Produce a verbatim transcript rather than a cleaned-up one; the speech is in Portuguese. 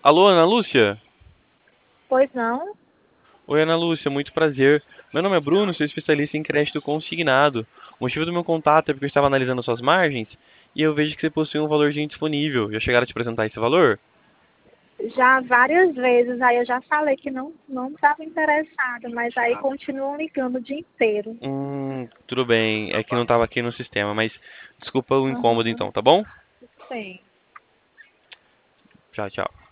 Alô, Ana Lúcia? Pois não? Oi, Ana Lúcia, muito prazer. Meu nome é Bruno, sou especialista em crédito consignado. O motivo do meu contato é porque eu estava analisando suas margens e eu vejo que você possui um valorzinho disponível. Já chegaram a te apresentar esse valor? Já várias vezes, aí eu já falei que não não estava interessada, mas aí continuam ligando o dia inteiro. Hum, tudo bem. É que não estava aqui no sistema, mas desculpa o incômodo Aham, então, tá bom? sim. Tchau, tchau.